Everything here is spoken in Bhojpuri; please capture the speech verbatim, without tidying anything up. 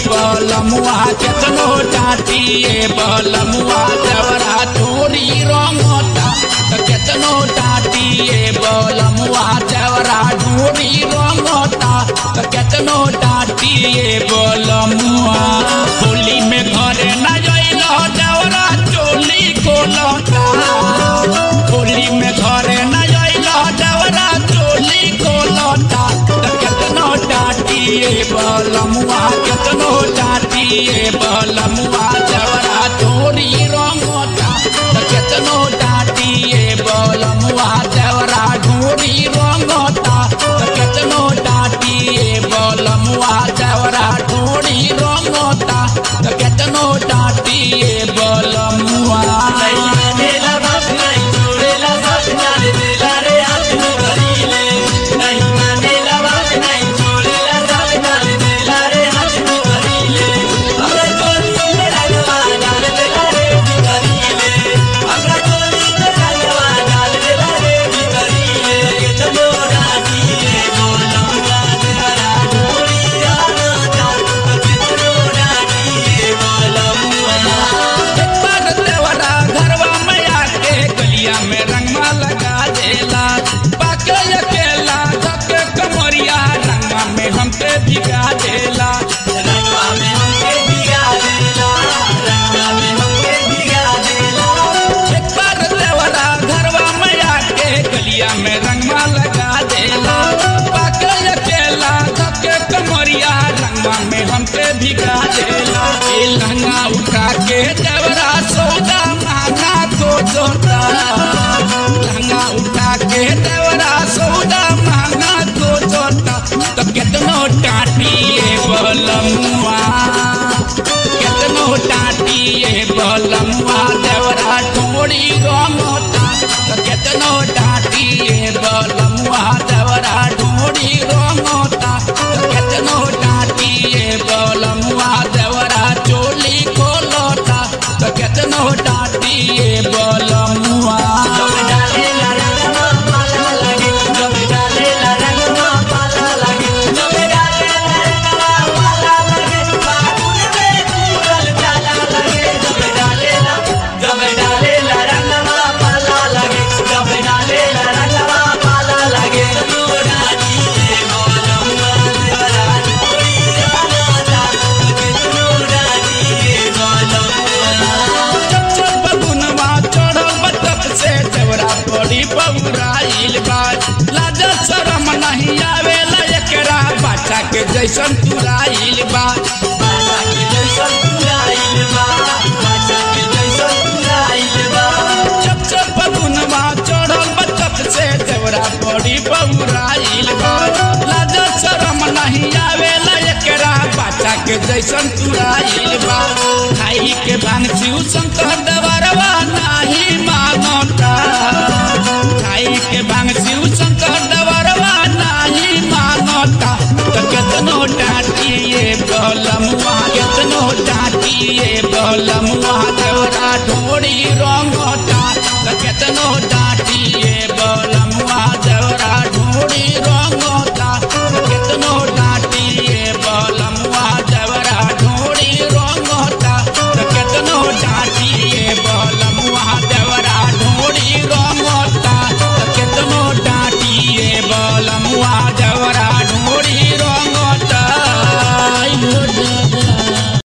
बलमुआ केतनो डाटिए बलमुआ देवरा ढोरी रंगता केतनो डाटिए बलमुआ देवरा ढोरी रंगता केतनो डाटिए बलमुआ होली में घरे न जइल देवरा चोली खोलता होली में घरे न जइल देवरा चोली खोलता केतनो डाटिए बलमुआ केतनो डाटिए बलमुआ देवरा ढोरी रंगता केतनो डाटिए बलमुआ देवरा ढोरी रंगता केतनो डाटिए बलमुआ देवरा ढोरी रंगता केतनो डाटिए बलमुआ भिगा देला रंगवा में हमके भिगा देला रंगवा में हमके भिगा देला एक बार देवरा घरवा में आके गलिया में रंगवा लगा देला पाके अकेला धके कमरिया रंगवा में हमके भिगा देला ए लहंगा उठा के देवरा सौदा मांगा को जोता लहंगा उठा के देवरा सौदा मांगा को जोता तो केतनो डाटिए बलमुआ केतनो डाटिए बलमुआ देवरा ढोरी रंगता तो केतनो डाटिए बलमुआ देवरा ढोरी रंगता तो केतनो डाटिए बलमुआ देवरा चोली खोलता तो केतनो डाटिए बलमुआ बबुराइल बा लाज शरम नहीं आवेला एकरा बाचा के जैसन तुराइल बा बाचा के जैसन तुराइल बा बाचा के जैसन तुराइल बा जब से बबुनवा चढ़ल बचप से देवरा बड़ी बबुराइल बा लाज शरम नहीं आवेला एकरा बाचा के जैसन तुराइल बा खाई के भांग शिव शंकर देवरवा नहीं मानता खाई के भांग शिव शंकर देवरवा नहीं मानता तो केतनो डाटिए बलमुआ केतनो डाटिए बलमुआ देवरा ढोरी रंगता तो केतनो